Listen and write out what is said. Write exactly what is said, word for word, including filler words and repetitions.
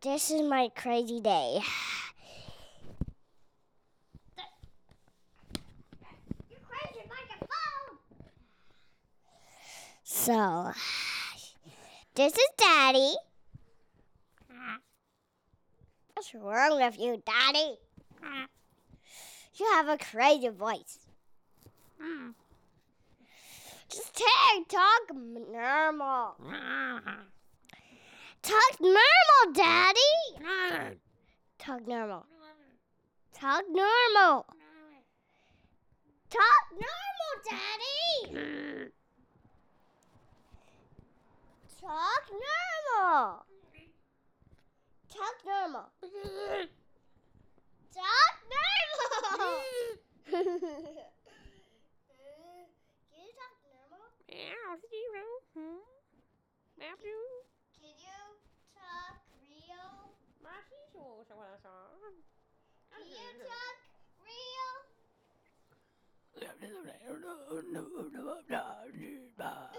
This is my crazy day. You're crazy like a phone. So, this is Daddy. What's wrong with you, Daddy? You have a crazy voice. Just take, talk normal. Talk normal, Daddy. Talk normal. Talk normal. Talk normal, Daddy. Talk normal. Talk normal. Talk normal. Can you talk normal? Meow, zero. Hmm? Meow, you. Can you talk real? Mashisho, sa wala sa. Can you talk real?